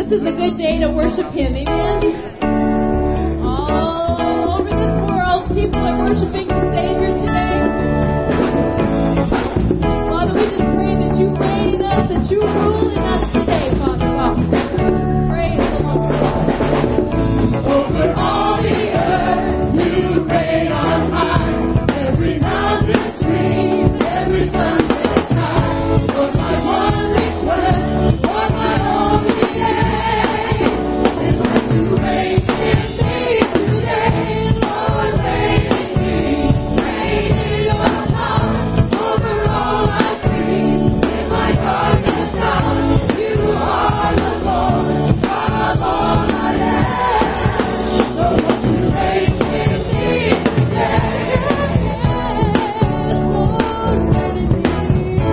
this is a good day to worship Him. Amen. All over this world, people are worshiping the Savior today. Father, we just pray that you reign in us, that you rule in us today, Father God. Praise the Lord. Over all the earth, you reign on high. Every mountain, stream, every sunset sky. For my one request, for my only day, is that you reign in me today. Lord, reign in me, reign in your power. Over all my dreams, in my darkest hour, you are the Lord, God of all I am. So won't you reign in me today? Lord, reign in me,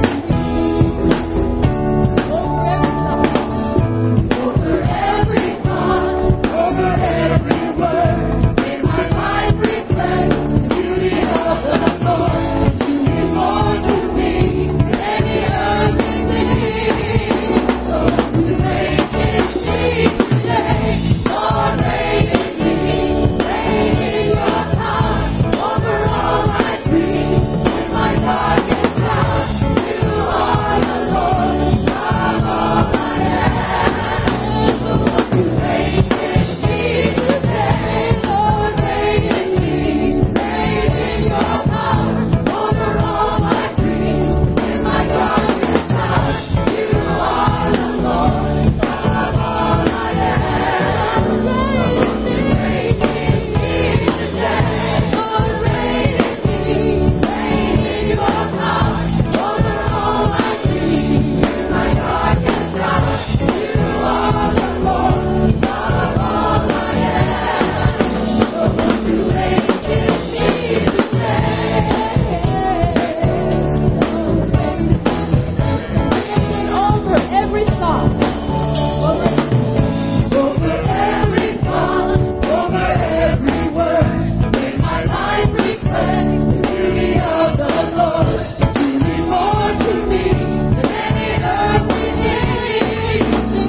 over every thought, over every word. May my life reflect the beauty of the Lord. You mean more to me than any earthly thing. So won't you reign in me today? Lord, reign in me, reign in your power. Over all my dreams, in my darkest hour, you are the Lord, God of all I am. So won't you reign in me today? Lord, reign in me, reign in your power. Over all my dreams, in my darkest hour, you are the Lord, God of all I am. So won't you reign in me today? Lord, reign in me, reign in your power. Over all my dreams, in my darkest hour, you are the Lord, God of all I am. So won't you reign in me today? Over every thought, over every thought, over every word. May my life reflect the beauty of the Lord. You mean more to me than any earthly thing.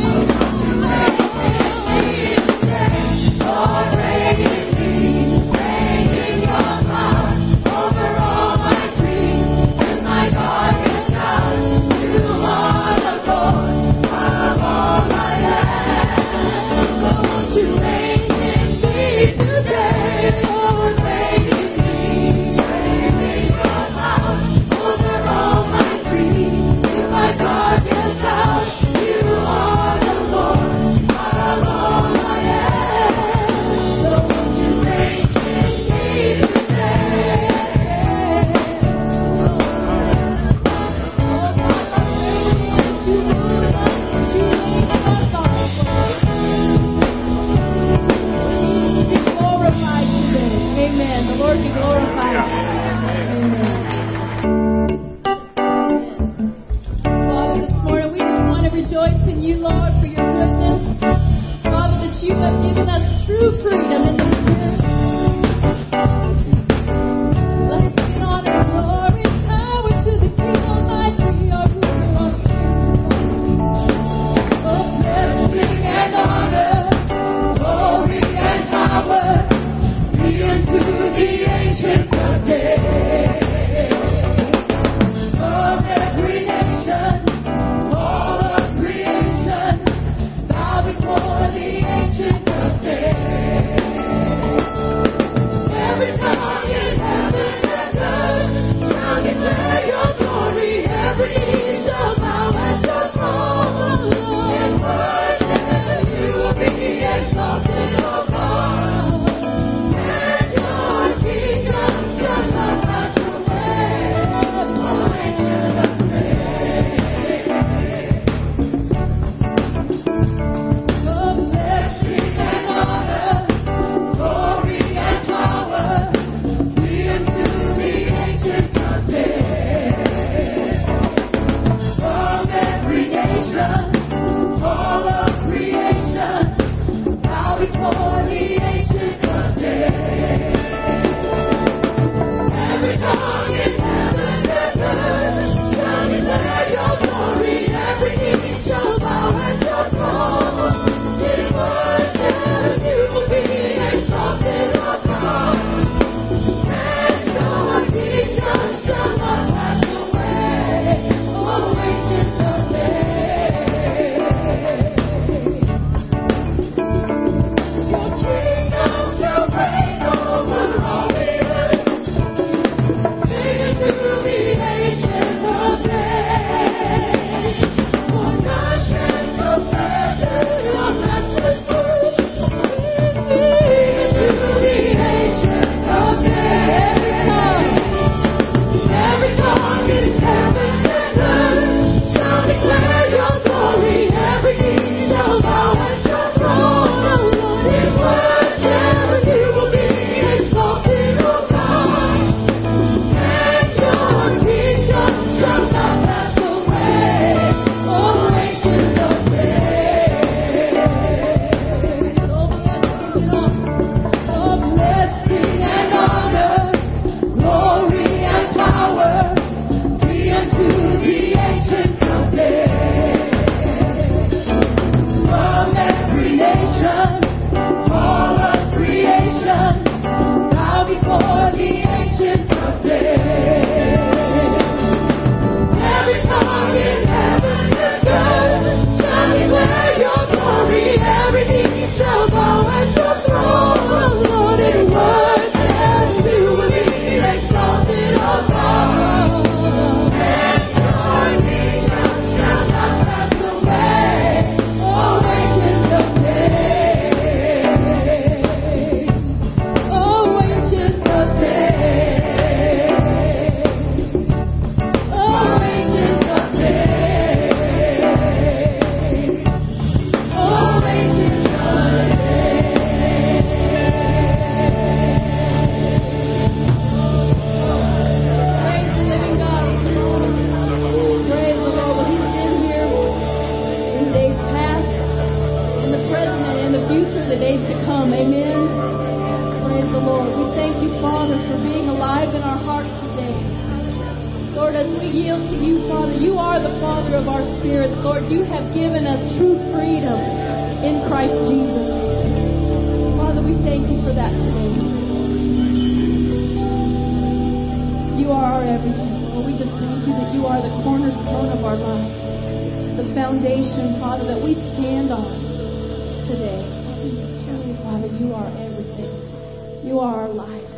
Lord, reign in me, reign in your power. Over all my dreams, in my darkest hour, you are the Lord, God of all I am. So won't you reign in me today? Lord, reign in me, reign in your power. Over all my dreams, in my darkest hour, you are the Lord, God of all I am. So won't you reign in me today? You rule in us, you reign in our thoughts, Lord. Be glorified today. Amen. The Lord be glorified. Amen. Father, this morning we just want to rejoice in you, Lord, for your goodness. Father, that you have given us true freedom in the Spirit. Blessing and honor and glory, power to the King Almighty, our ruler on the earth. Oh, blessing and honor, glory and power, be unto the Ancient of Days. Of every nation, all of creation, bow in the days to come. Amen. Praise the Lord. We thank you, Father, for being alive in our hearts today. Lord, as we yield to you, Father, you are the Father of our spirits. Lord, you have given us true freedom in Christ Jesus. Father, we thank you for that today. You are our everything. Lord, we just thank you that you are the cornerstone of our life, the foundation, Father, that we stand on today. Truly, Father, you are everything. You are our life.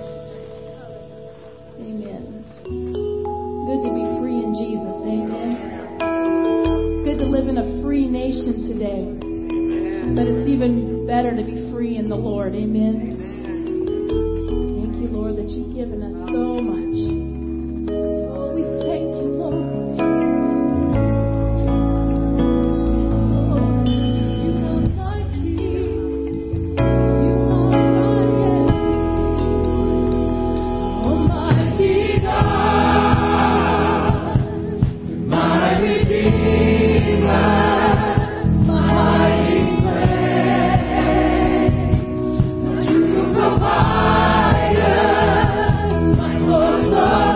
Amen. Good to be free in Jesus. Amen. Good to live in a free nation today. But it's even better to be free in the Lord. Amen. Thank you, Lord, that you've given us so much. Oh, we thank you, Lord. You are my peace. You are my everything. Almighty God, my Redeemer, my hiding place, the true provider, my source of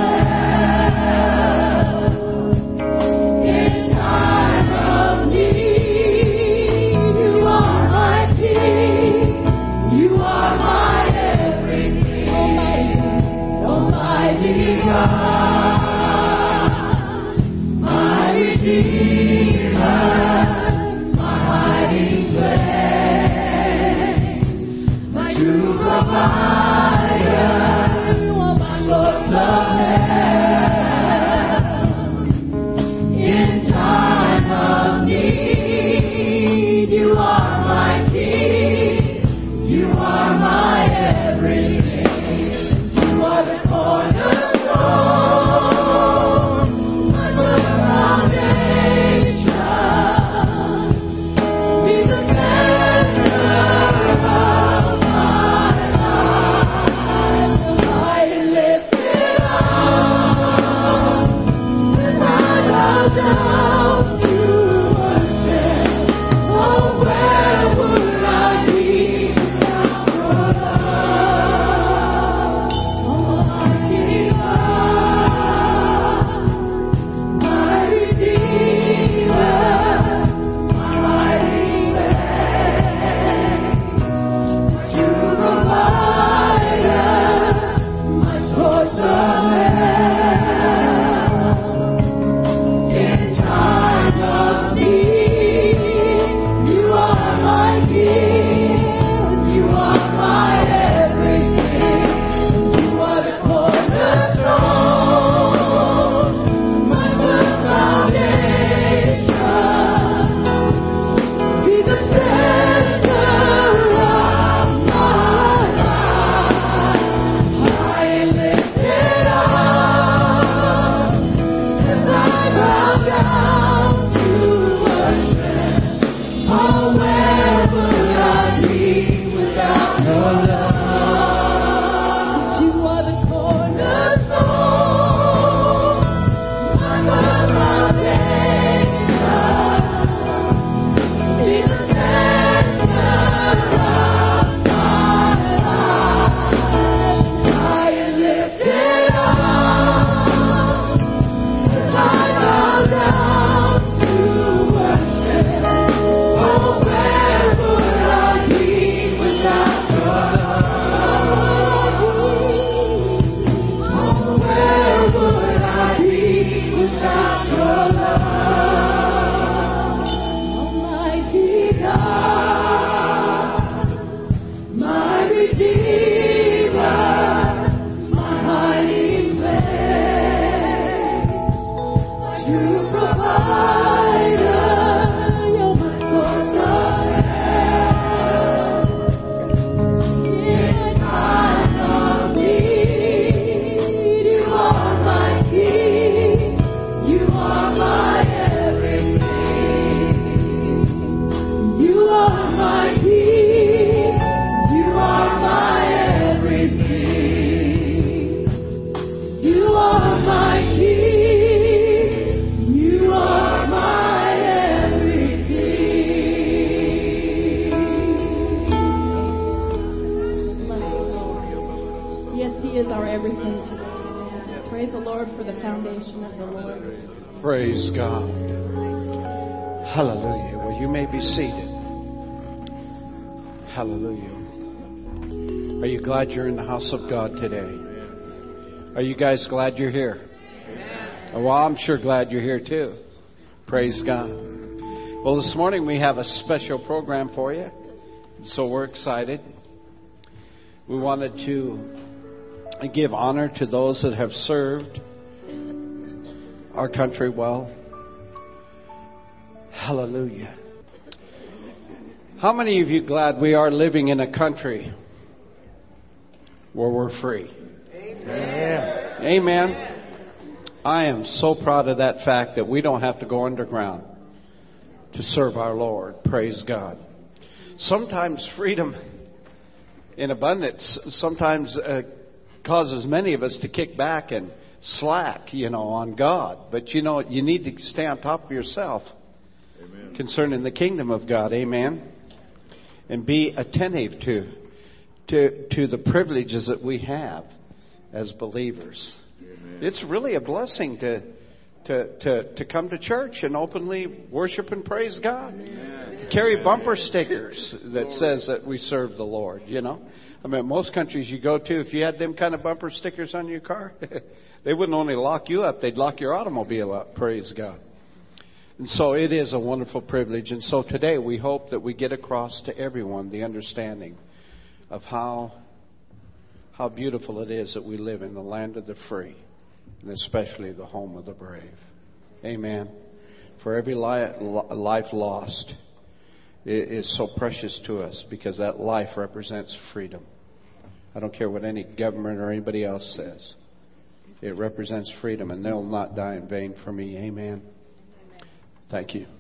foundation of the Lord. Praise God. Hallelujah. Well, you may be seated. Hallelujah. Are you glad you're in the house of God today? Are you guys glad you're here? Well, I'm sure glad you're here too. Praise God. Well, this morning we have a special program for you. So we're excited. We wanted to give honor to those that have served our country well. Hallelujah. How many of you glad we are living in a country where we're free? Amen. Amen. I am so proud of that fact that we don't have to go underground to serve our Lord. Praise God. Sometimes freedom in abundance sometimes causes many of us to kick back and slack, on God. But you need to stay on top of yourself. Amen. Concerning the kingdom of God. Amen. And be attentive to the privileges that we have as believers. Amen. It's really a blessing to come to church and openly worship and praise God. Amen. To carry bumper stickers that says that we serve the Lord, I mean, most countries you go to, if you had them kind of bumper stickers on your car, they wouldn't only lock you up, they'd lock your automobile up. Praise God. And so it is a wonderful privilege. And so today we hope that we get across to everyone the understanding of how beautiful it is that we live in the land of the free, and especially the home of the brave. Amen. For every life lost is so precious to us because that life represents freedom. I don't care what any government or anybody else says. It represents freedom, and they'll not die in vain for me. Amen. Thank you.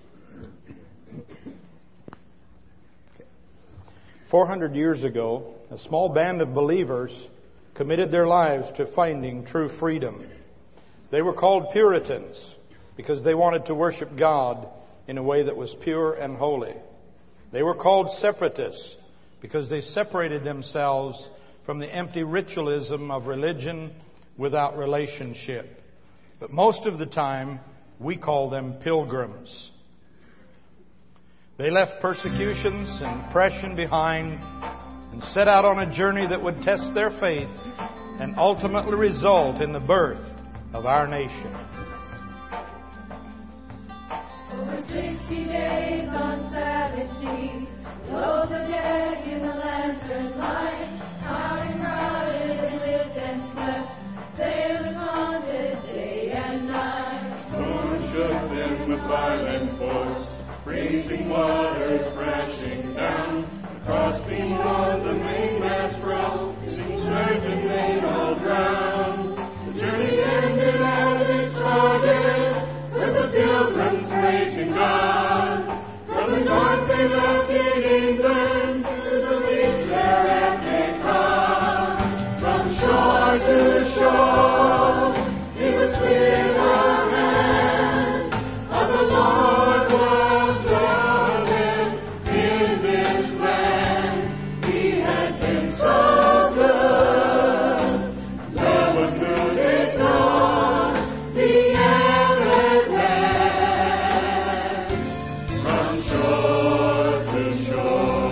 400 years ago, a small band of believers committed their lives to finding true freedom. They were called Puritans because they wanted to worship God in a way that was pure and holy. They were called Separatists because they separated themselves from the empty ritualism of religion without relationship. But most of the time, we call them Pilgrims. They left persecutions and oppression behind and set out on a journey that would test their faith and ultimately result in the birth of our nation. Over 60 days on savage seas, below the deck in the lantern light, out and crowded and lived and slept, sailors haunted day and night. Moon shook them with violent force, freezing water crashing down. Across beyond the mainmast broke, seemed certain they'd all drown. The journey ended as it started, with the Pilgrims praising God. From the north they left in England, to the beach there at Cape Cod. From shore to shore, it was clear the hand of the Lord was running in this land. He has been so good, no one could ignore the evidence. From shore to shore.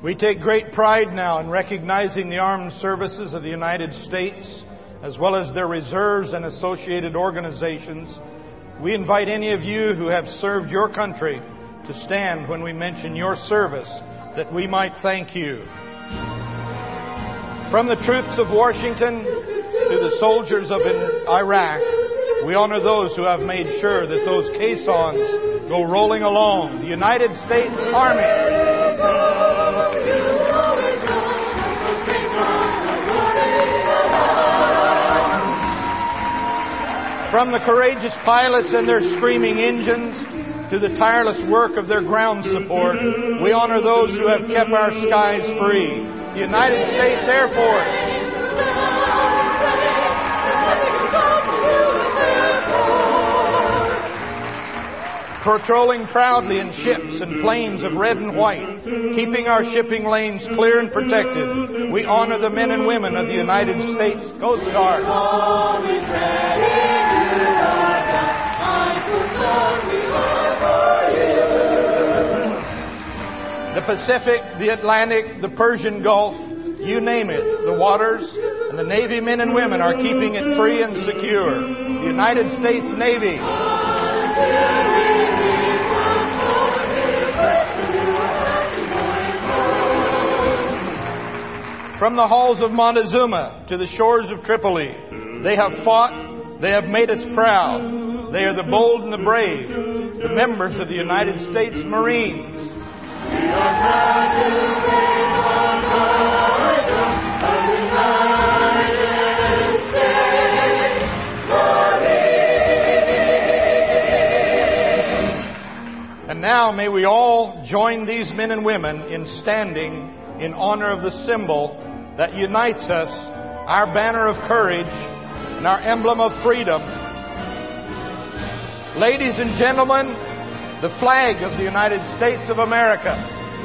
We take great pride now in recognizing the armed services of the United States, as well as their reserves and associated organizations. We invite any of you who have served your country to stand when we mention your service, that we might thank you. From the troops of Washington to the soldiers of Iraq, we honor those who have made sure that those caissons go rolling along. The United States Army. From the courageous pilots and their screaming engines to the tireless work of their ground support, we honor those who have kept our skies free. The United States Air Force. Patrolling proudly in ships and planes of red and white, keeping our shipping lanes clear and protected. We honor the men and women of the United States Coast Guard. The Pacific, the Atlantic, the Persian Gulf, you name it, the waters, and the Navy men and women are keeping it free and secure. The United States Navy. From the halls of Montezuma to the shores of Tripoli, they have fought, they have made us proud. They are the bold and the brave, the members of the United States Marines. We are proud to bring on board the United States Marines. And now may we all join these men and women in standing in honor of the symbol that unites us, our banner of courage and our emblem of freedom. Ladies and gentlemen, the flag of the United States of America.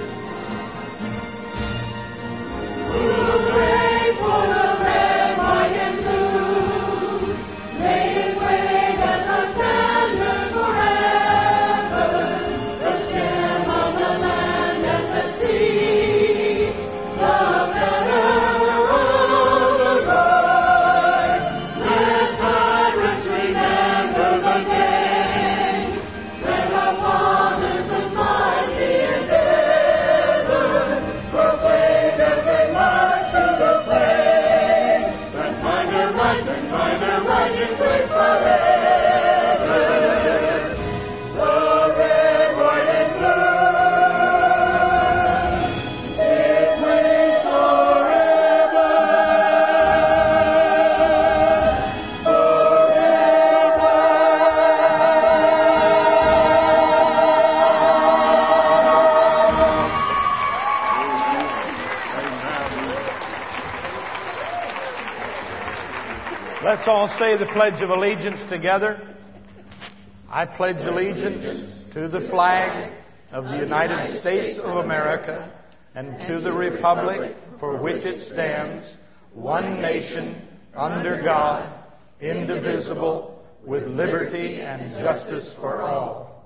Hooray for the red, white, and blue. May it wave as a standard forever, the stem of the land and the sea, the banner of the bride. Let tyrants remember the day when our fathers and mighty endeavored proclaimed as they marched to the fray, that find their right in grace forever. The red, white, and blue, it waves forever, Let's all say the Pledge of Allegiance together. I pledge allegiance to the flag of the United States of America and to the republic for which it stands, one nation, under God, indivisible, with liberty and justice for all.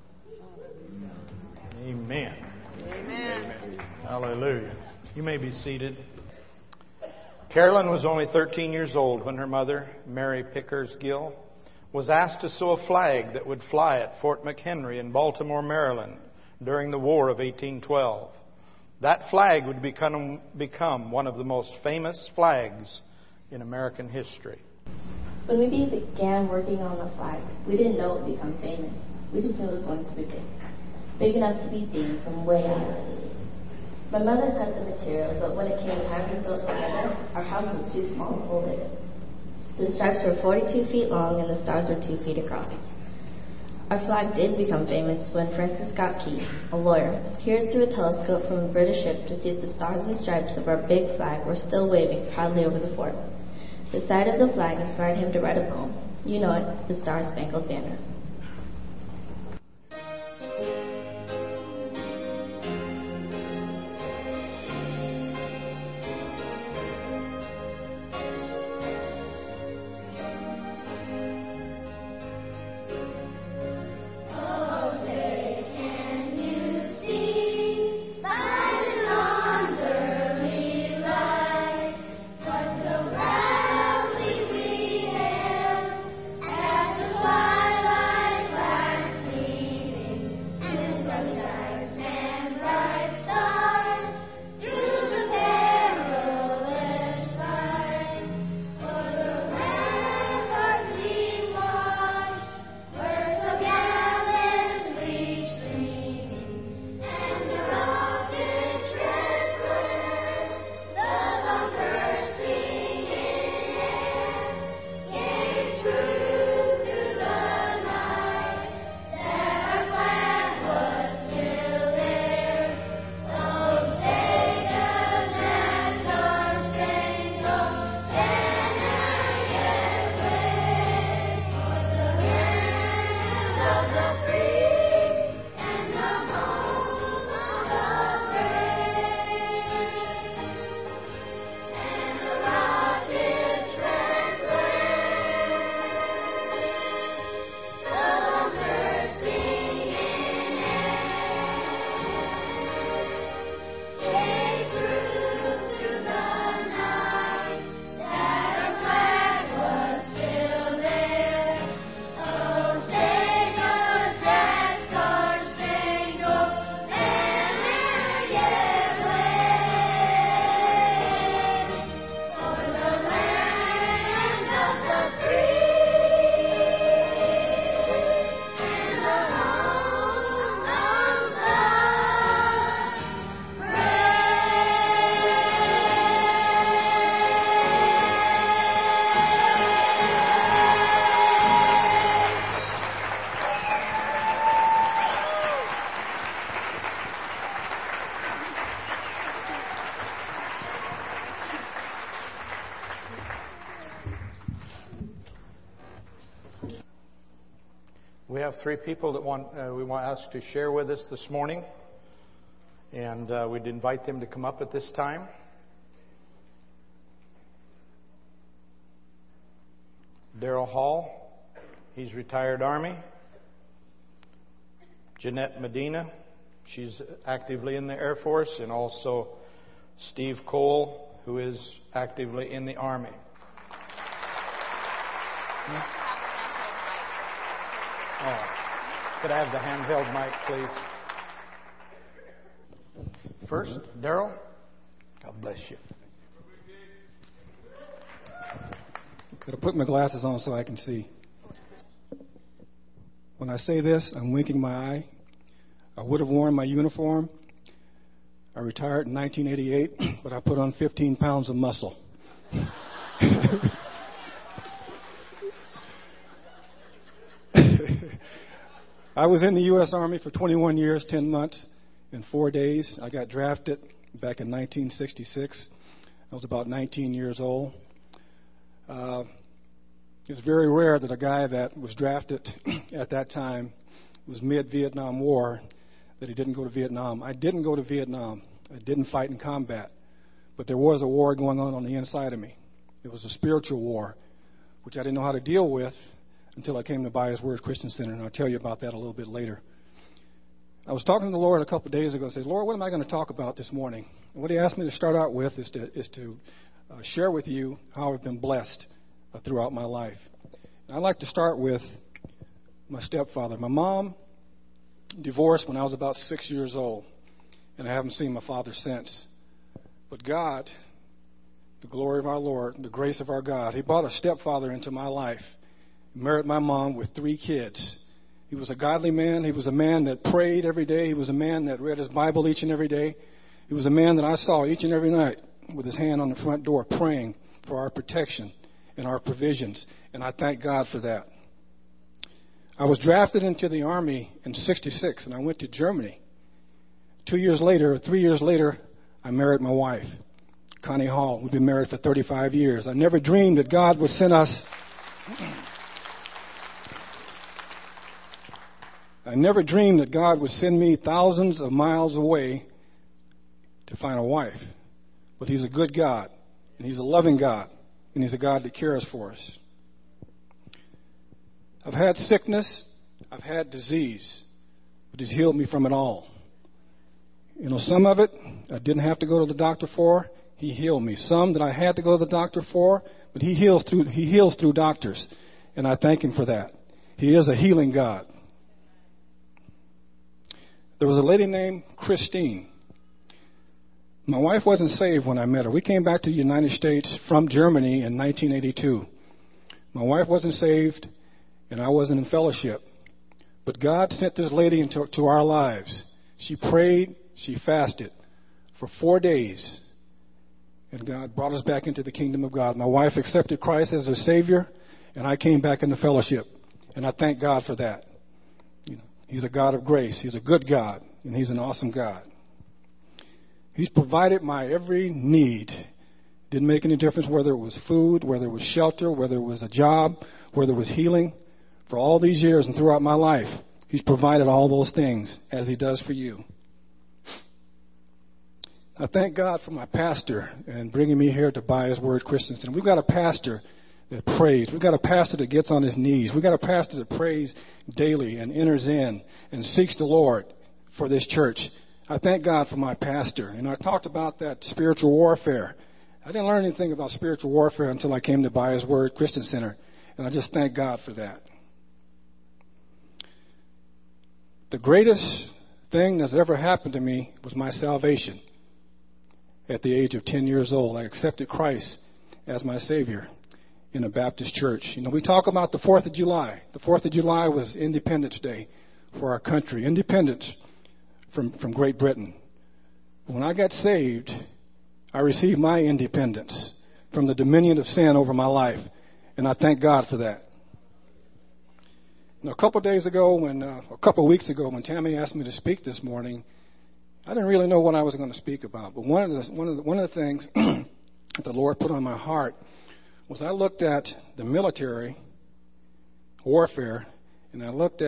Amen. Amen. Hallelujah. You may be seated. Carolyn was only 13 years old when her mother, Mary Pickers Gill, was asked to sew a flag that would fly at Fort McHenry in Baltimore, Maryland during the War of 1812. That flag would become one of the most famous flags in American history. When we began working on the flag, we didn't know it would become famous. We just knew it was going to be big. Big enough to be seen from way out of the city. My mother cut the material, but when it came time to sew it together, our house was too small to hold it. The stripes were 42 feet long and the stars were 2 feet across. Our flag did become famous when Francis Scott Key, a lawyer, peered through a telescope from a British ship to see if the stars and stripes of our big flag were still waving proudly over the fort. The sight of the flag inspired him to write a poem. You know it, The Star-Spangled Banner. Oh, say, can you see by the dawn's have three people that we want to ask to share with us this morning. And we'd invite them to come up at this time. Daryl Hall, he's retired Army. Jeanette Medina, she's actively in the Air Force. And also Steve Cole, who is actively in the Army. Oh, could I have the handheld mic, please? First, Daryl. God bless you. Gotta put my glasses on so I can see. When I say this, I'm winking my eye. I would have worn my uniform. I retired in 1988, but I put on 15 pounds of muscle. I was in the U.S. Army for 21 years, 10 months, and 4 days. I got drafted back in 1966. I was about 19 years old. It's very rare that a guy that was drafted at that time was mid-Vietnam War, that he didn't go to Vietnam. I didn't go to Vietnam. I didn't fight in combat. But there was a war going on the inside of me. It was a spiritual war, which I didn't know how to deal with until I came to By His Word Christian Center, and I'll tell you about that a little bit later. I was talking to the Lord a couple of days ago and said, Lord, what am I going to talk about this morning? And what he asked me to start out with is to share with you how I've been blessed throughout my life. And I'd like to start with my stepfather. My mom divorced when I was about 6 years old, and I haven't seen my father since. But God, the glory of our Lord, the grace of our God, he brought a stepfather into my life, married my mom with 3 kids. He was a godly man. He was a man that prayed every day. He was a man that read his Bible each and every day. He was a man that I saw each and every night with his hand on the front door praying for our protection and our provisions. And I thank God for that. I was drafted into the Army in 66, and I went to Germany. 3 years later, I married my wife, Connie Hall. We've been married for 35 years. I never dreamed that God would send us... I never dreamed that God would send me thousands of miles away to find a wife. But he's a good God, and he's a loving God, and he's a God that cares for us. I've had sickness, I've had disease, but he's healed me from it all. You know, some of it I didn't have to go to the doctor for. He healed me. Some that I had to go to the doctor for, but he heals through doctors, and I thank him for that. He is a healing God. There was a lady named Christine. My wife wasn't saved when I met her. We came back to the United States from Germany in 1982. My wife wasn't saved, and I wasn't in fellowship. But God sent this lady into our lives. She prayed, she fasted for 4 days, and God brought us back into the kingdom of God. My wife accepted Christ as her Savior, and I came back into fellowship, and I thank God for that. He's a God of grace. He's a good God, and he's an awesome God. He's provided my every need. Didn't make any difference whether it was food, whether it was shelter, whether it was a job, whether it was healing. For all these years and throughout my life, he's provided all those things as he does for you. I thank God for my pastor and bringing me here to By His Word Christian Center. We've got a pastor that prays. We've got a pastor that gets on his knees. We've got a pastor that prays daily and enters in and seeks the Lord for this church. I thank God for my pastor. And I talked about that spiritual warfare. I didn't learn anything about spiritual warfare until I came to By His Word Christian Center. And I just thank God for that. The greatest thing that's ever happened to me was my salvation. At the age of 10 years old, I accepted Christ as my Savior in a Baptist church. You know, we talk about the 4th of July. The 4th of July was Independence Day for our country. Independence from Great Britain. When I got saved, I received my independence from the dominion of sin over my life. And I thank God for that. Now, a couple of weeks ago, when Tammy asked me to speak this morning, I didn't really know what I was going to speak about. But one of the things that the Lord put on my heart was I looked at the military warfare, and I looked at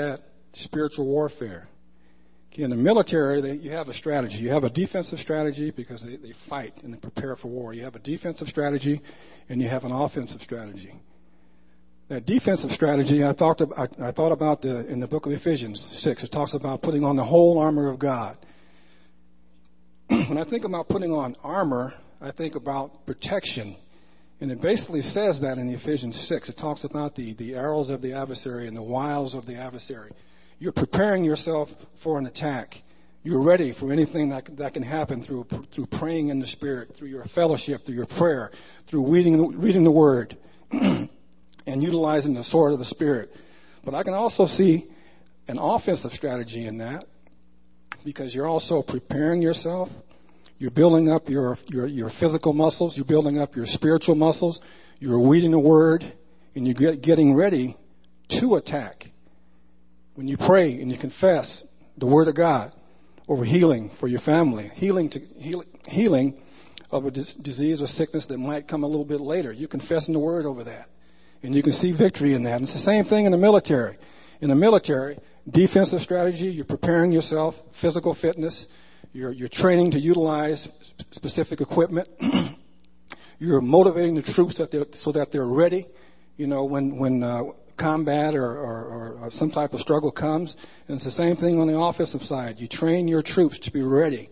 spiritual warfare. Okay, in the military, you have a strategy. You have a defensive strategy because they fight and they prepare for war. You have a defensive strategy, and you have an offensive strategy. That defensive strategy, I thought about in the book of Ephesians 6. It talks about putting on the whole armor of God. When I think about putting on armor, I think about protection. And it basically says that in Ephesians 6. It talks about the arrows of the adversary and the wiles of the adversary. You're preparing yourself for an attack. You're ready for anything that can happen through praying in the Spirit, through your fellowship, through your prayer, through reading the Word, and utilizing the sword of the Spirit. But I can also see an offensive strategy in that, because you're also preparing yourself. You're building up your physical muscles. You're building up your spiritual muscles. You're reading the Word, and you're getting ready to attack. When you pray and you confess the Word of God over healing for your family, healing of a disease or sickness that might come a little bit later, you're confessing the Word over that, and you can see victory in that. And it's the same thing in the military. In the military, defensive strategy, you're preparing yourself, physical fitness, you're training to utilize specific equipment. You're motivating the troops so that they're ready, when combat or some type of struggle comes. And it's the same thing on the offensive side. You train your troops to be ready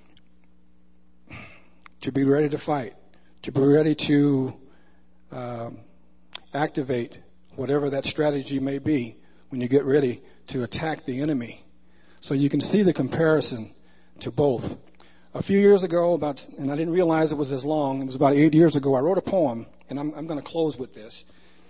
to fight, to be ready to activate whatever that strategy may be when you get ready to attack the enemy. So you can see the comparison to both. A few years ago, and I didn't realize it was as long, it was about 8 years ago, I wrote a poem, and I'm going to close with this.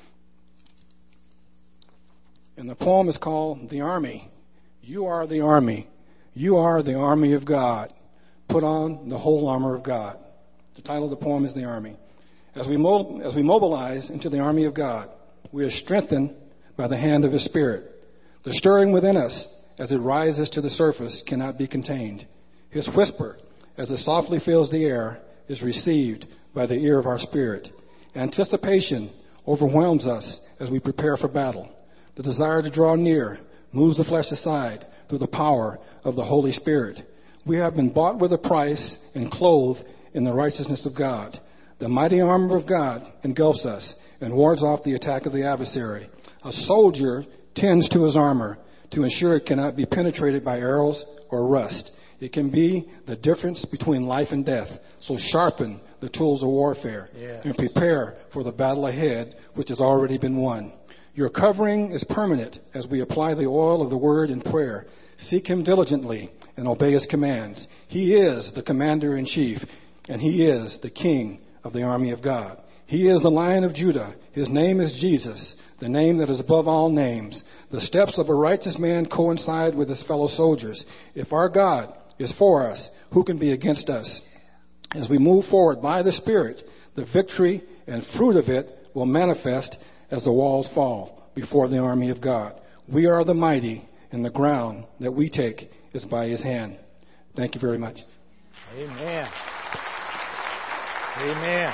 And the poem is called The Army. You are the army. You are the army of God. Put on the whole armor of God. The title of the poem is The Army. As we mobilize into the army of God, we are strengthened by the hand of His Spirit. The stirring within us as it rises to the surface cannot be contained. His whisper, as it softly fills the air, is received by the ear of our spirit. Anticipation overwhelms us as we prepare for battle. The desire to draw near moves the flesh aside through the power of the Holy Spirit. We have been bought with a price and clothed in the righteousness of God. The mighty armor of God engulfs us and wards off the attack of the adversary. A soldier tends to his armor to ensure it cannot be penetrated by arrows or rust. It can be the difference between life and death. So sharpen the tools of warfare and prepare for the battle ahead, which has already been won. Your covering is permanent as we apply the oil of the Word in prayer. Seek Him diligently and obey His commands. He is the commander-in-chief, and He is the King of the army of God. He is the Lion of Judah. His name is Jesus, the name that is above all names. The steps of a righteous man coincide with his fellow soldiers. If our God is for us, who can be against us? As we move forward by the Spirit, the victory and fruit of it will manifest as the walls fall before the army of God. We are the mighty, and the ground that we take is by His hand. Thank you very much. Amen. Amen.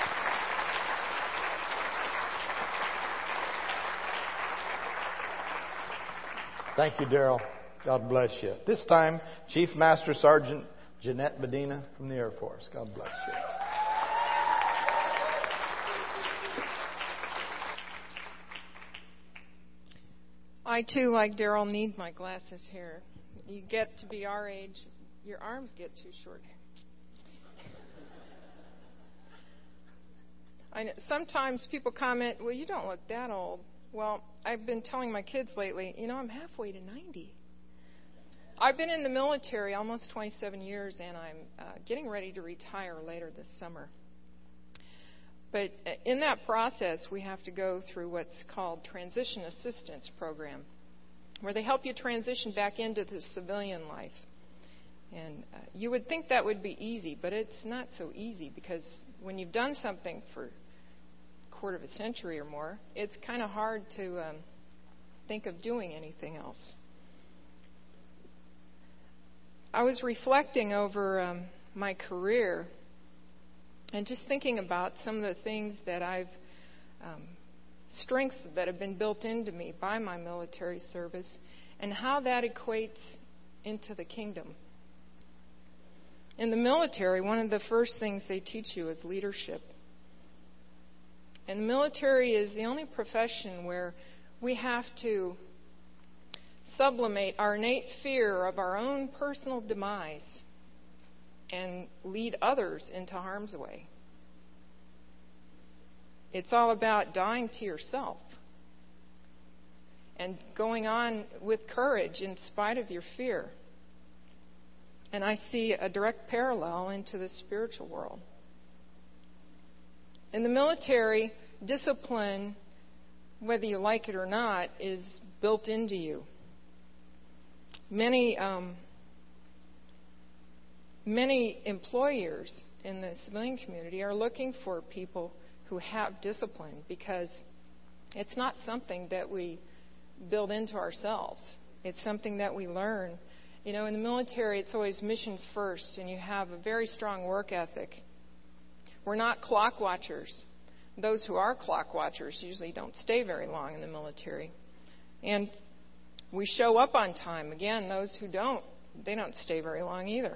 Thank you, Daryl. God bless you. At this time, Chief Master Sergeant Jeanette Medina from the Air Force. God bless you. I, too, like Daryl, need my glasses here. You get to be our age, your arms get too short. I know, sometimes people comment, well, you don't look that old. Well, I've been telling my kids lately, I'm halfway to 90. I've been in the military almost 27 years, and I'm getting ready to retire later this summer. But in that process, we have to go through what's called Transition Assistance Program, where they help you transition back into the civilian life. And you would think that would be easy, but it's not so easy, because when you've done something for a quarter of a century or more, it's kind of hard to think of doing anything else. I was reflecting over my career and just thinking about some of the things that strengths that have been built into me by my military service. and how that equates into the kingdom. In the military, one of the first things they teach you is leadership. And the military is the only profession where we have to sublimate our innate fear of our own personal demise and lead others into harm's way. It's all about dying to yourself and going on with courage in spite of your fear. And I see a direct parallel into the spiritual world. In the military, discipline, whether you like it or not, is built into you. Many employers in the civilian community are looking for people who have discipline, because it's not something that we build into ourselves. It's something that we learn. You know, in the military, it's always mission first, and you have a very strong work ethic. We're not clock watchers. Those who are clock watchers usually don't stay very long in the military. And we show up on time. Again, those who don't, they don't stay very long either.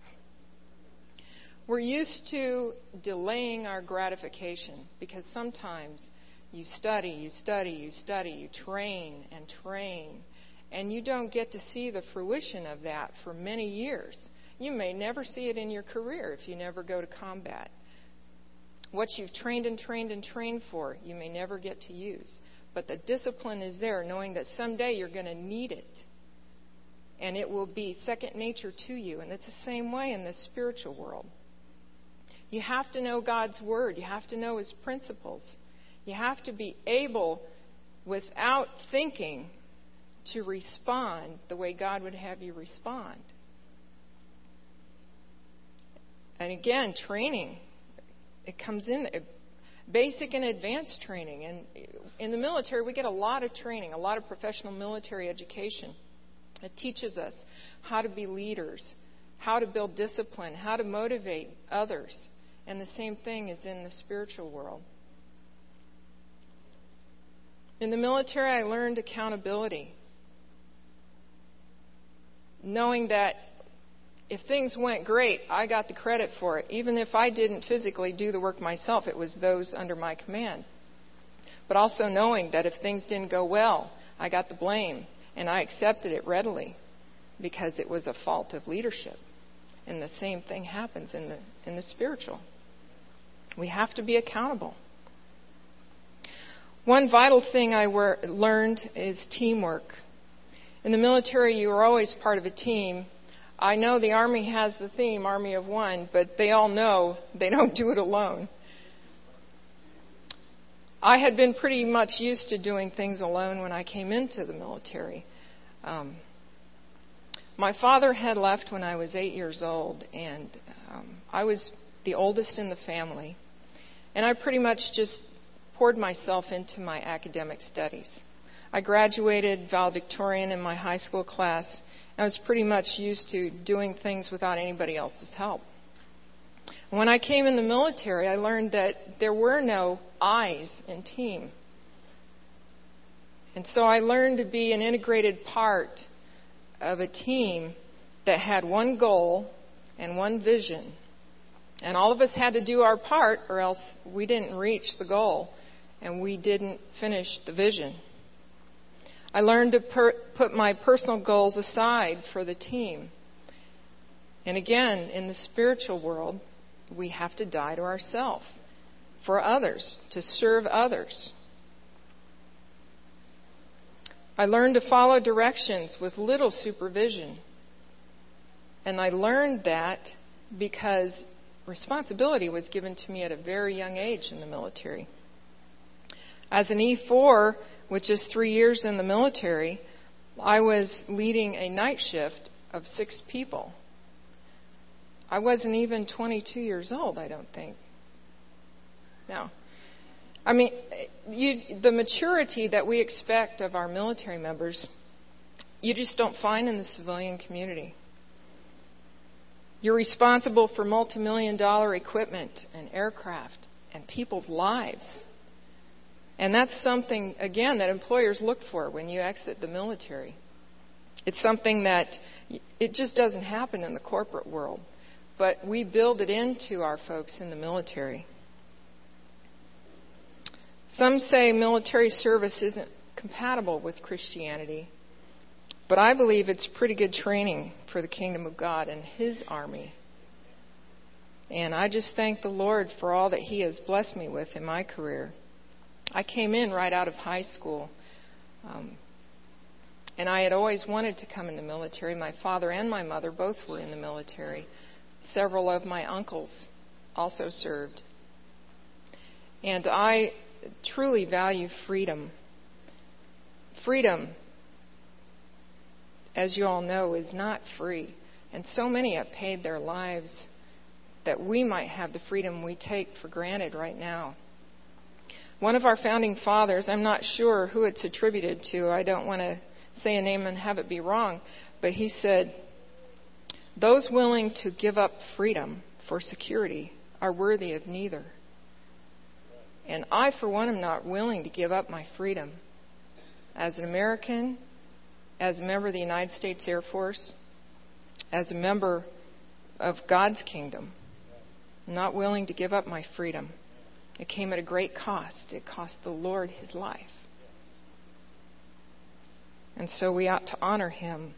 We're used to delaying our gratification, because sometimes you study, you train and train, and you don't get to see the fruition of that for many years. You may never see it in your career if you never go to combat. What you've trained and trained and trained for, you may never get to use. But the discipline is there, knowing that someday you're going to need it. And it will be second nature to you. And it's the same way in the spiritual world. You have to know God's Word. You have to know His principles. You have to be able, without thinking, to respond the way God would have you respond. And again, training. It comes in basic and advanced training. And in the military, we get a lot of training, a lot of professional military education. It teaches us how to be leaders, how to build discipline, how to motivate others. And the same thing is in the spiritual world. In the military, I learned accountability. Knowing that if things went great, I got the credit for it. Even if I didn't physically do the work myself, it was those under my command. But also knowing that if things didn't go well, I got the blame, and I accepted it readily because it was a fault of leadership. And the same thing happens in the spiritual. We have to be accountable. One vital thing I learned is teamwork. In the military, you are always part of a team. I know the Army has the theme, Army of One, but they all know they don't do it alone. I had been pretty much used to doing things alone when I came into the military. My father had left when I was 8 years old, and I was the oldest in the family. And I pretty much just poured myself into my academic studies. I graduated valedictorian in my high school class. I was pretty much used to doing things without anybody else's help. When I came in the military, I learned that there were no I's in team. And so I learned to be an integrated part of a team that had one goal and one vision. And all of us had to do our part, or else we didn't reach the goal and we didn't finish the vision. I learned to put my personal goals aside for the team. And again, in the spiritual world, we have to die to ourselves for others, to serve others. I learned to follow directions with little supervision. And I learned that because responsibility was given to me at a very young age in the military. As an E4, with just 3 years in the military, I was leading a night shift of 6 people. I wasn't even 22 years old, I don't think. No. I mean, the maturity that we expect of our military members, you just don't find in the civilian community. You're responsible for multi-million-dollar equipment and aircraft and people's lives. And that's something, again, that employers look for when you exit the military. It's something that it just doesn't happen in the corporate world, but we build it into our folks in the military. Some say military service isn't compatible with Christianity, but I believe it's pretty good training for the kingdom of God and His army. And I just thank the Lord for all that He has blessed me with in my career. I came in right out of high school, and I had always wanted to come in the military. My father and my mother both were in the military. Several of my uncles also served. And I truly value freedom. Freedom, as you all know, is not free. And so many have paid their lives that we might have the freedom we take for granted right now. One of our founding fathers, I'm not sure who it's attributed to, I don't want to say a name and have it be wrong, but he said, "Those willing to give up freedom for security are worthy of neither." And I, for one, am not willing to give up my freedom. As an American, as a member of the United States Air Force, as a member of God's kingdom, I'm not willing to give up my freedom. It came at a great cost. It cost the Lord His life. And so we ought to honor Him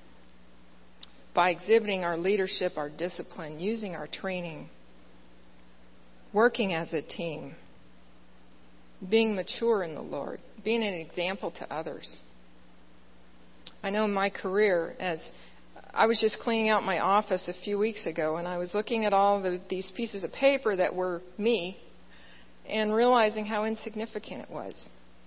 by exhibiting our leadership, our discipline, using our training, working as a team, being mature in the Lord, being an example to others. I know in my career, as I was just cleaning out my office a few weeks ago, and I was looking at all these pieces of paper that were me, and realizing how insignificant it was.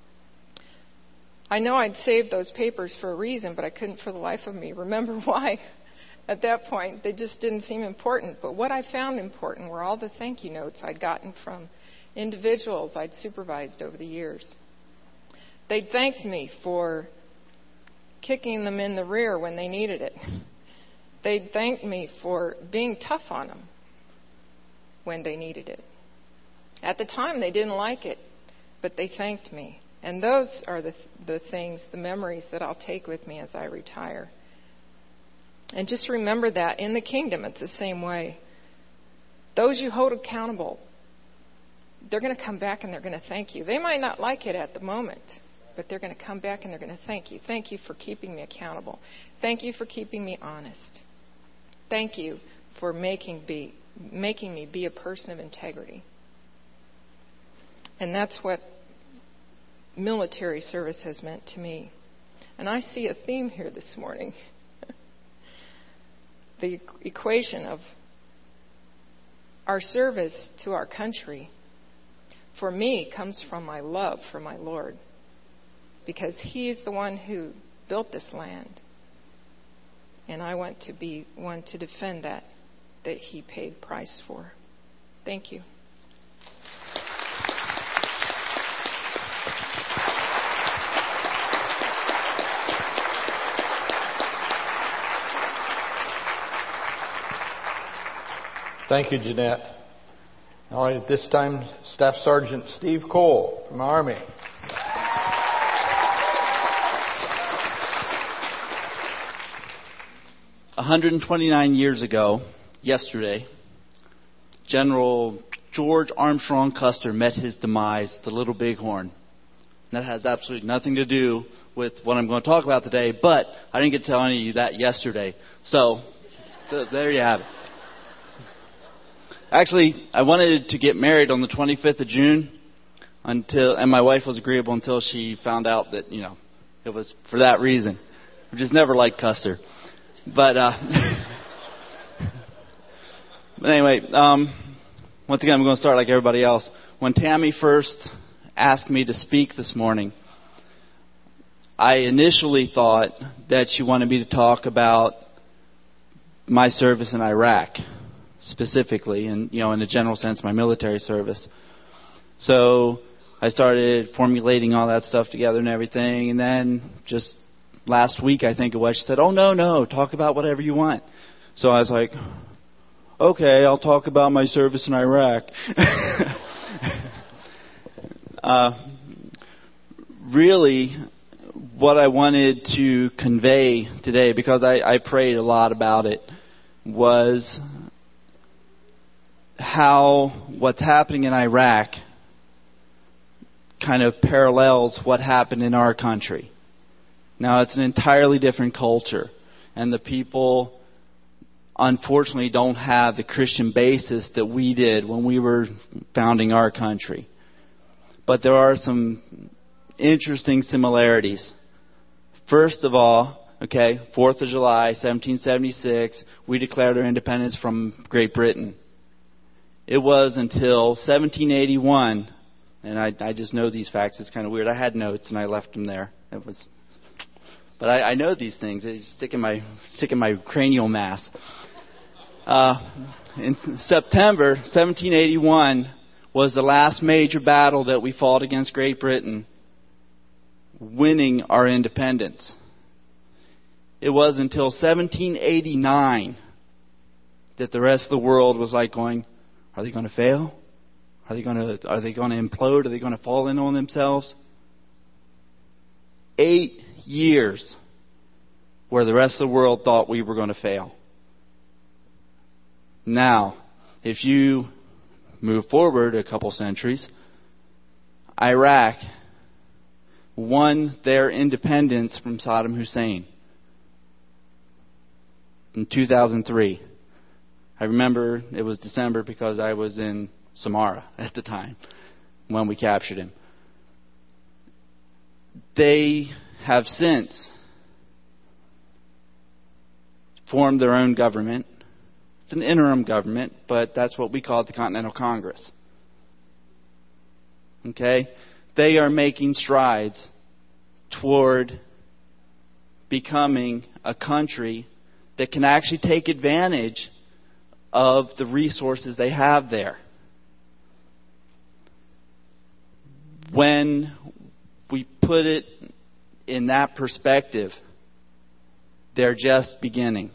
I know I'd saved those papers for a reason, but I couldn't for the life of me remember why. At that point, they just didn't seem important. But what I found important were all the thank you notes I'd gotten from individuals I'd supervised over the years. They'd thanked me for kicking them in the rear when they needed it. They'd thanked me for being tough on them when they needed it. At the time, they didn't like it, but they thanked me. And those are the things, the memories that I'll take with me as I retire. And just remember that in the kingdom, it's the same way. Those you hold accountable, they're going to come back and they're going to thank you. They might not like it at the moment, but they're going to come back and they're going to thank you. Thank you for keeping me accountable. Thank you for keeping me honest. Thank you for making me be a person of integrity. And that's what military service has meant to me. And I see a theme here this morning. The equation of our service to our country, for me, comes from my love for my Lord. Because He's the one who built this land. And I want to be one to defend that He paid price for. Thank you. Thank you, Jeanette. All right, at this time, Staff Sergeant Steve Cole from the Army. "129 years ago, yesterday, General George Armstrong Custer met his demise at the Little Bighorn. And that has absolutely nothing to do with what I'm going to talk about today, but I didn't get to tell any of you that yesterday. So there you have it. Actually, I wanted to get married on the 25th of June, and my wife was agreeable until she found out that, it was for that reason. I just never liked Custer. But anyway, once again, I'm going to start like everybody else. When Tammy first asked me to speak this morning, I initially thought that she wanted me to talk about my service in Iraq, specifically, and in a general sense, my military service. So I started formulating all that stuff together and everything, and then just last week, I think it was, she said, "Oh, no, talk about whatever you want." So I was like, okay, I'll talk about my service in Iraq. Really, what I wanted to convey today, because I prayed a lot about it, was how what's happening in Iraq kind of parallels what happened in our country. Now, it's an entirely different culture, and the people, unfortunately, don't have the Christian basis that we did when we were founding our country. But there are some interesting similarities. First of all, 4th of July, 1776, we declared our independence from Great Britain. It was until 1781, and I just know these facts. It's kind of weird. I had notes and I left them there. But I know these things. They just stick in my cranial mass. In September 1781 was the last major battle that we fought against Great Britain, winning our independence. It was until 1789 that the rest of the world was like going, are they going to fail? Are they going to implode? Are they going to fall in on themselves? 8 years where the rest of the world thought we were going to fail. Now, if you move forward a couple centuries, Iraq won their independence from Saddam Hussein in 2003. I remember it was December because I was in Samarra at the time when we captured him. They have since formed their own government. It's an interim government, but that's what we call it, the Continental Congress. Okay? They are making strides toward becoming a country that can actually take advantage of the resources they have there. When we put it in that perspective, they're just beginning.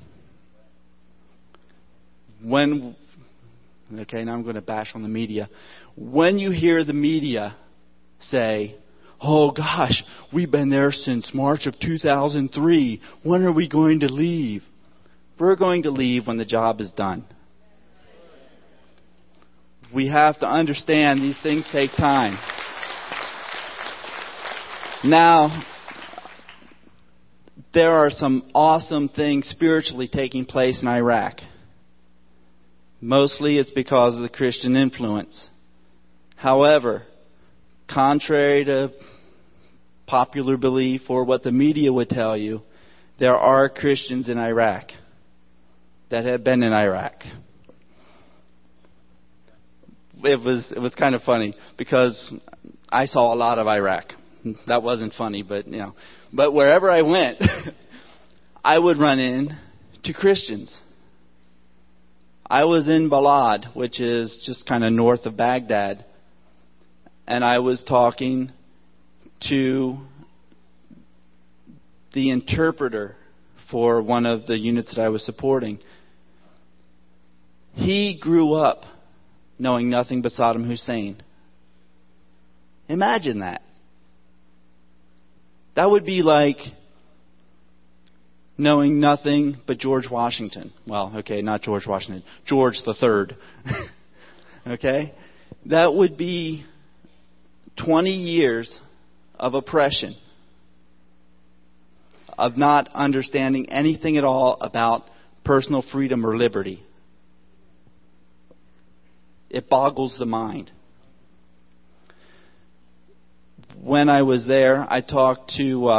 Now I'm going to bash on the media. When you hear the media say, oh gosh, we've been there since March of 2003. When are we going to leave? We're going to leave when the job is done. We have to understand these things take time. Now, there are some awesome things spiritually taking place in Iraq. Mostly it's because of the Christian influence. However, contrary to popular belief or what the media would tell you, there are Christians in Iraq that have been in Iraq. It was kind of funny because I saw a lot of Iraq. That wasn't funny, but But wherever I went, I would run into Christians. I was in Balad, which is just kind of north of Baghdad, and I was talking to the interpreter for one of the units that I was supporting. He grew up knowing nothing but Saddam Hussein. Imagine that. That would be like knowing nothing but George Washington. Well, okay, not George Washington. George III. Okay? That would be 20 years of oppression, of not understanding anything at all about personal freedom or liberty. It boggles the mind. When I was there, I talked to,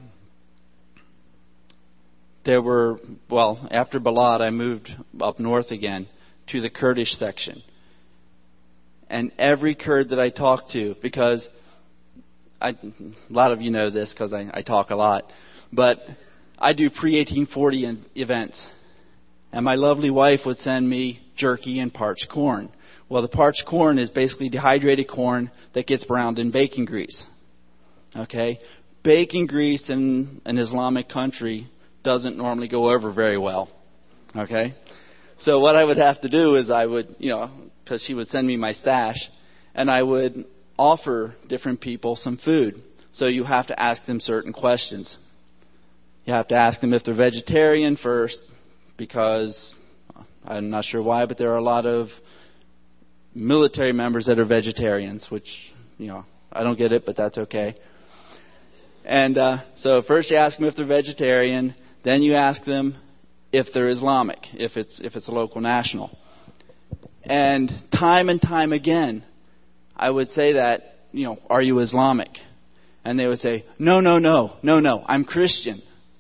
after Balad, I moved up north again to the Kurdish section. And every Kurd that I talked to, because a lot of you know this because I talk a lot, but I do pre-1840 events. And my lovely wife would send me jerky and parched corn. Well, the parched corn is basically dehydrated corn that gets browned in bacon grease. Okay? Bacon grease in an Islamic country doesn't normally go over very well. Okay? So what I would have to do is I would, because she would send me my stash, and I would offer different people some food. So you have to ask them certain questions. You have to ask them if they're vegetarian first, because I'm not sure why, but there are a lot of military members that are vegetarians, which, I don't get it, but that's okay. And so first you ask them if they're vegetarian, then you ask them if they're Islamic, if it's a local national. And time and again, I would say that, are you Islamic? And they would say, no, I'm Christian.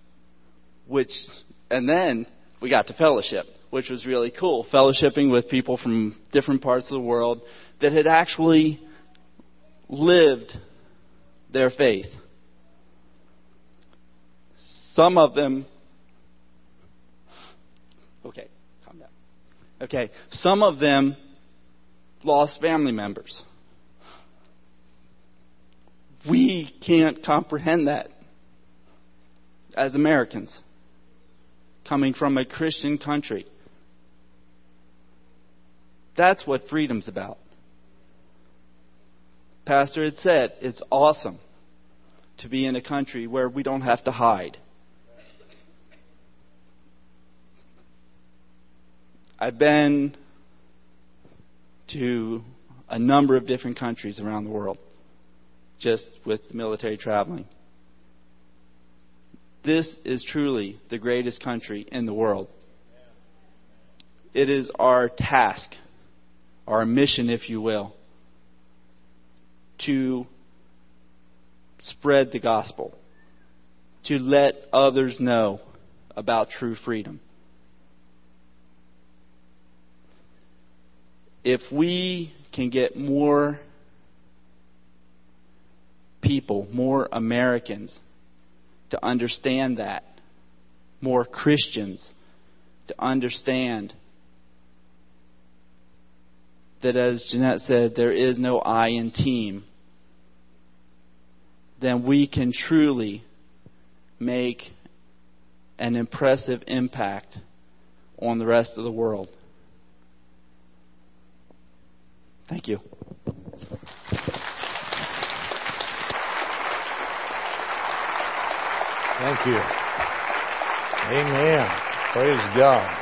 And then we got to fellowship, which was really cool. Fellowshipping with people from different parts of the world that had actually lived their faith. Some of them, okay, calm down. Okay, some of them lost family members. We can't comprehend that as Americans, coming from a Christian country. That's what freedom's about. Pastor had said, it's awesome to be in a country where we don't have to hide. I've been to a number of different countries around the world, just with military traveling. This is truly the greatest country in the world. It is our task, our mission, if you will, to spread the gospel, to let others know about true freedom. If we can get more people, more Americans, to understand that, more Christians to understand that, as Jeanette said, there is no I in team, then we can truly make an impressive impact on the rest of the world. Thank you. Thank you. Amen. Praise God.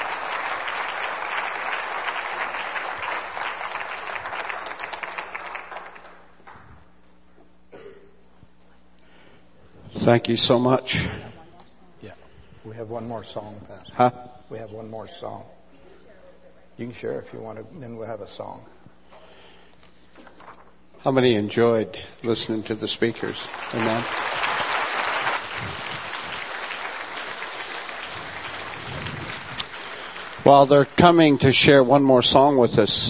Thank you so much. Yeah. We have one more song, Pastor. Huh? We have one more song. You can share if you want to, then we'll have a song. How many enjoyed listening to the speakers? Amen. While they're coming to share one more song with us,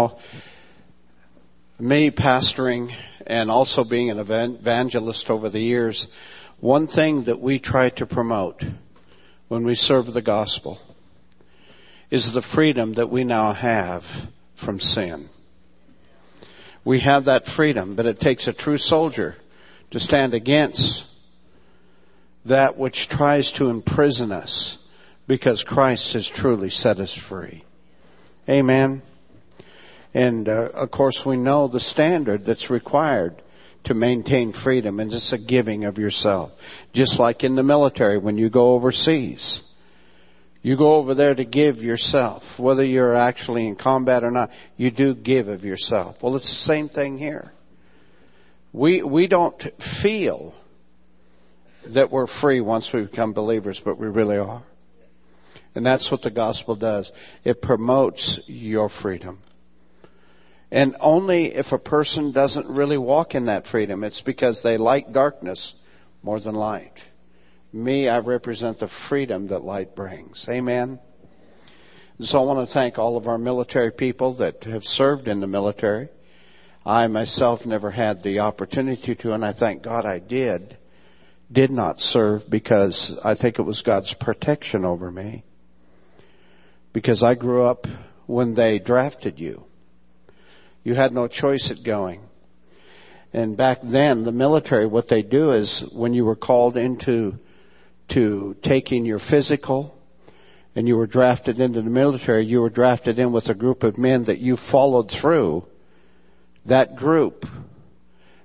me pastoring and also being an evangelist over the years, one thing that we try to promote when we serve the gospel is the freedom that we now have from sin. We have that freedom, but it takes a true soldier to stand against that which tries to imprison us, because Christ has truly set us free. Amen. And of course we know the standard that's required to maintain freedom, and it's a giving of yourself. Just like in the military, when you go overseas, you go over there to give yourself. Whether you're actually in combat or not, you do give of yourself. Well, it's the same thing here. We don't feel that we're free once we become believers, but we really are. And that's what the gospel does. It promotes your freedom. And only if a person doesn't really walk in that freedom, it's because they like darkness more than light. Me, I represent the freedom that light brings. Amen. So I want to thank all of our military people that have served in the military. I myself never had the opportunity to, and I thank God I did not serve, because I think it was God's protection over me. Because I grew up when they drafted you. You had no choice at going. And back then, the military, what they do is when you were called into taking your physical and you were drafted into the military, you were drafted in with a group of men that you followed through. That group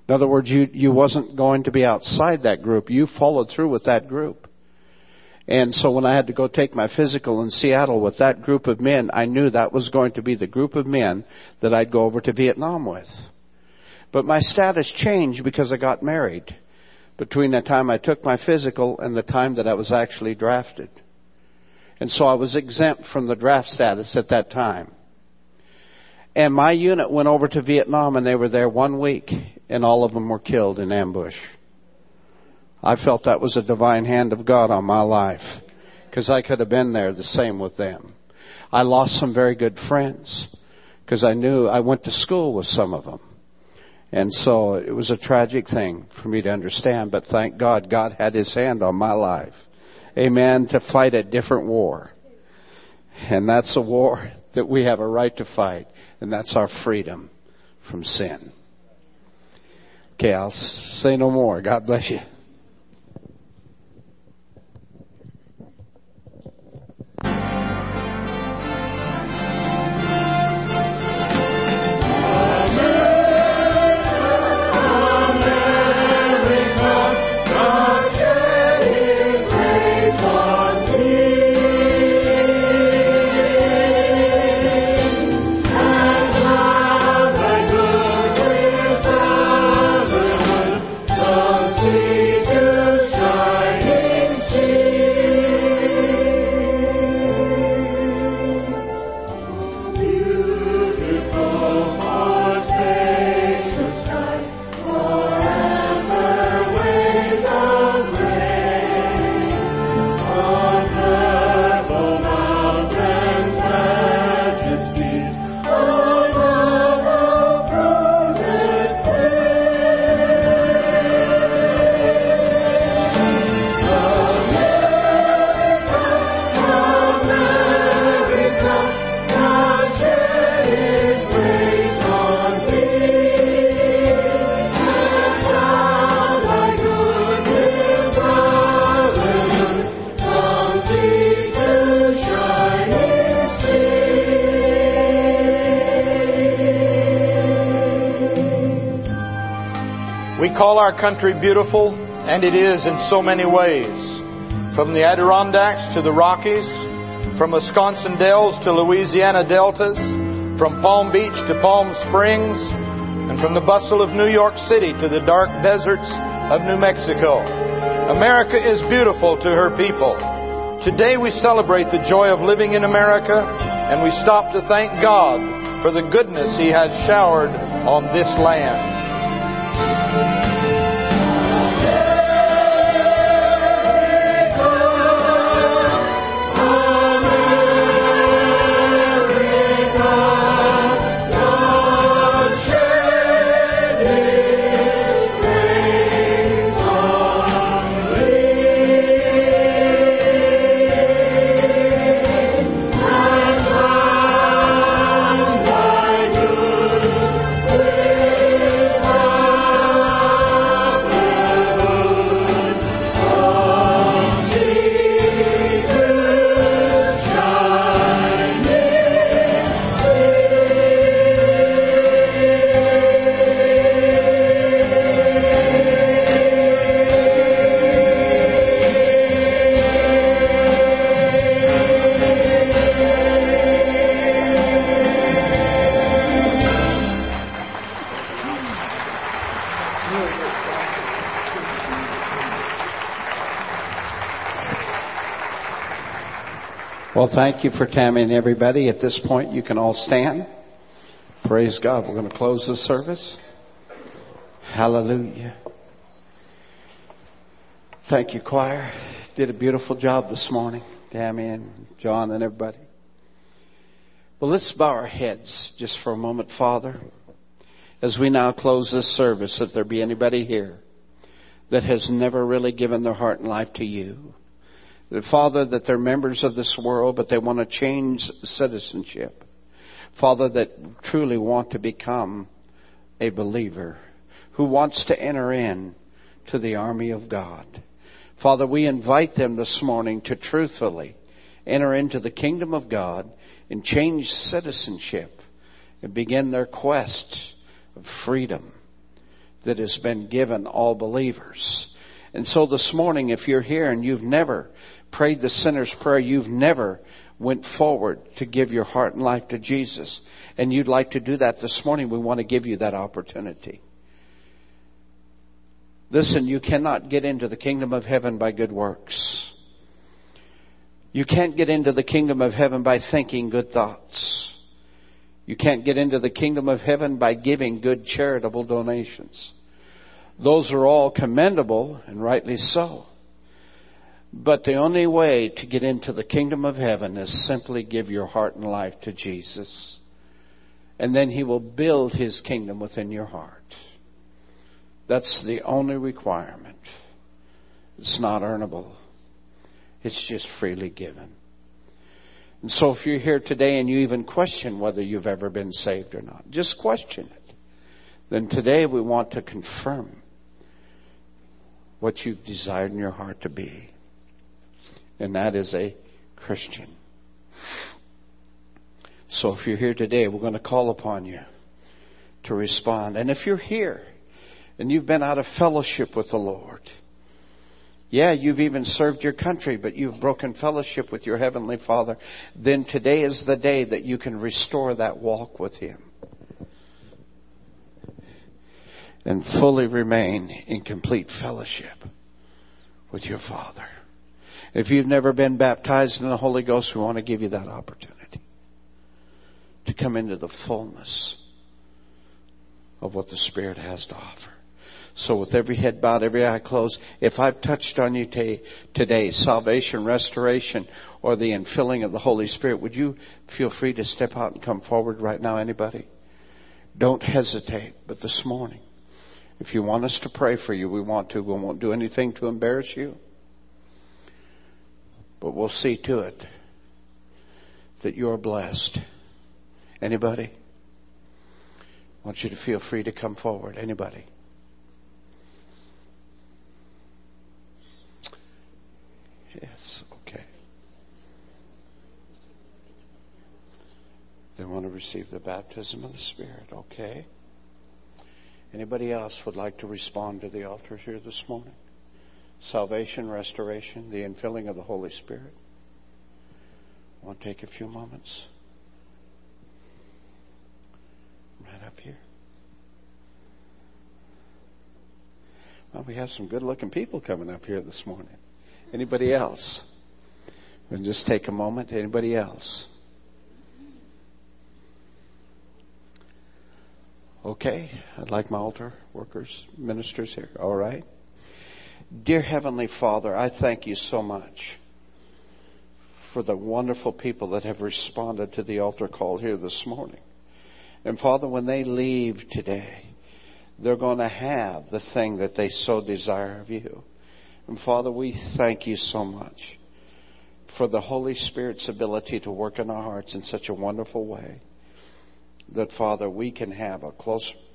In other words, you wasn't going to be outside that group. You followed through with that group. And so when I had to go take my physical in Seattle with that group of men, I knew that was going to be the group of men that I'd go over to Vietnam with. But my status changed because I got married between the time I took my physical and the time that I was actually drafted. And so I was exempt from the draft status at that time. And my unit went over to Vietnam, and they were there 1 week, and all of them were killed in ambush. I felt that was a divine hand of God on my life, because I could have been there the same with them. I lost some very good friends, because I knew I went to school with some of them. And so it was a tragic thing for me to understand, but thank God, God had His hand on my life. Amen, to fight a different war. And that's a war that we have a right to fight, and that's our freedom from sin. Okay, I'll say no more. God bless you. Call our country beautiful, and it is in so many ways. From the Adirondacks to the Rockies, from Wisconsin Dells to Louisiana Deltas, from Palm Beach to Palm Springs, and from the bustle of New York City to the dark deserts of New Mexico. America is beautiful to her people. Today we celebrate the joy of living in America, and we stop to thank God for the goodness He has showered on this land. Well, thank you for Tammy and everybody. At this point, you can all stand. Praise God. We're going to close the service. Hallelujah. Thank you, choir. Did a beautiful job this morning. Tammy and John and everybody. Well, let's bow our heads just for a moment, Father. As we now close this service, if there be anybody here that has never really given their heart and life to you, Father, that they're members of this world, but they want to change citizenship. Father, that truly want to become a believer who wants to enter in to the army of God. Father, we invite them this morning to truthfully enter into the kingdom of God and change citizenship and begin their quest of freedom that has been given all believers. And so this morning, if you're here and you've never prayed the sinner's prayer, you've never went forward to give your heart and life to Jesus, and you'd like to do that this morning, we want to give you that opportunity. Listen, you cannot get into the kingdom of heaven by good works. You can't get into the kingdom of heaven by thinking good thoughts. You can't get into the kingdom of heaven by giving good charitable donations. Those are all commendable, and rightly so. But the only way to get into the kingdom of heaven is simply give your heart and life to Jesus. And then He will build His kingdom within your heart. That's the only requirement. It's not earnable. It's just freely given. And so if you're here today and you even question whether you've ever been saved or not, just question it. Then today we want to confirm what you've desired in your heart to be. And that is a Christian. So if you're here today, we're going to call upon you to respond. And if you're here and you've been out of fellowship with the Lord, yeah, you've even served your country, but you've broken fellowship with your Heavenly Father, then today is the day that you can restore that walk with Him and fully remain in complete fellowship with your Father. If you've never been baptized in the Holy Ghost, we want to give you that opportunity to come into the fullness of what the Spirit has to offer. So with every head bowed, every eye closed, if I've touched on you today, salvation, restoration, or the infilling of the Holy Spirit, would you feel free to step out and come forward right now? Anybody? Don't hesitate. But this morning, if you want us to pray for you, we want to. We won't do anything to embarrass you. But we'll see to it that you're blessed. Anybody? I want you to feel free to come forward. Anybody? Yes, okay. They want to receive the baptism of the Spirit. Okay. Anybody else would like to respond to the altar here this morning? Salvation, restoration, the infilling of the Holy Spirit. I want to take a few moments. Right up here. Well, we have some good-looking people coming up here this morning. Anybody else? We'll just take a moment. Anybody else? Okay. I'd like my altar workers, ministers here. All right. Dear Heavenly Father, I thank you so much for the wonderful people that have responded to the altar call here this morning. And Father, when they leave today, they're going to have the thing that they so desire of you. And Father, we thank you so much for the Holy Spirit's ability to work in our hearts in such a wonderful way that, Father, we can have a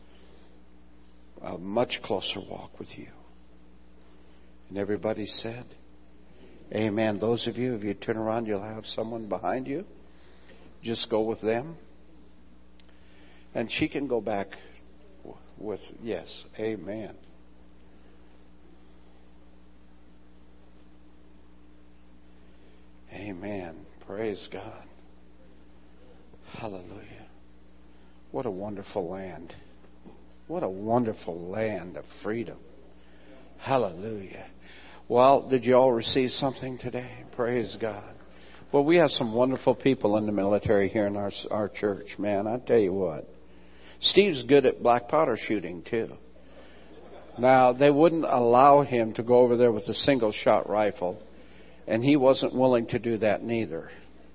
much closer walk with you. And everybody said, amen. Those of you, if you turn around, you'll have someone behind you. Just go with them. And she can go back with, yes, amen. Amen. Praise God. Hallelujah. What a wonderful land. What a wonderful land of freedom. Hallelujah. Well, did you all receive something today? Praise God. Well, we have some wonderful people in the military here in our church, man. I tell you what. Steve's good at black powder shooting, too. Now, they wouldn't allow him to go over there with a single-shot rifle, and he wasn't willing to do that neither.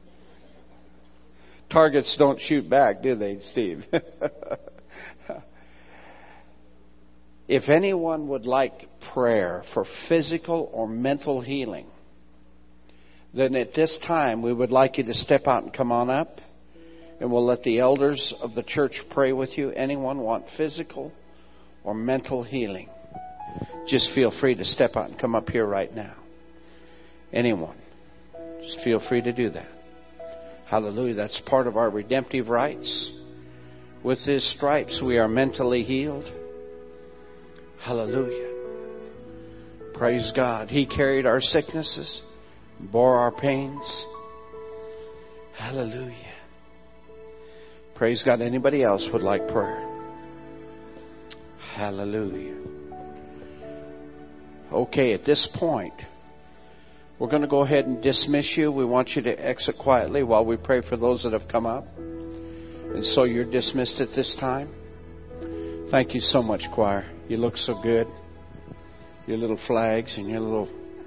Targets don't shoot back, do they, Steve? If anyone would like prayer for physical or mental healing, then at this time we would like you to step out and come on up, and we'll let the elders of the church pray with you. Anyone want physical or mental healing? Just feel free to step out and come up here right now. Anyone. Just feel free to do that. Hallelujah. That's part of our redemptive rights. With His stripes we are mentally healed. Hallelujah. Praise God. He carried our sicknesses, bore our pains. Hallelujah. Praise God. Anybody else would like prayer? Hallelujah. Okay, at this point, we're going to go ahead and dismiss you. We want you to exit quietly while we pray for those that have come up. And so you're dismissed at this time. Thank you so much, choir. You look so good. Your little flags and your little...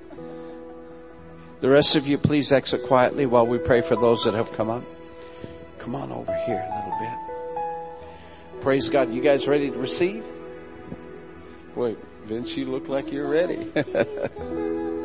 The rest of you, please exit quietly while we pray for those that have come up. Come on over here a little bit. Praise God. You guys ready to receive? Wait, Vince, you look like you're ready.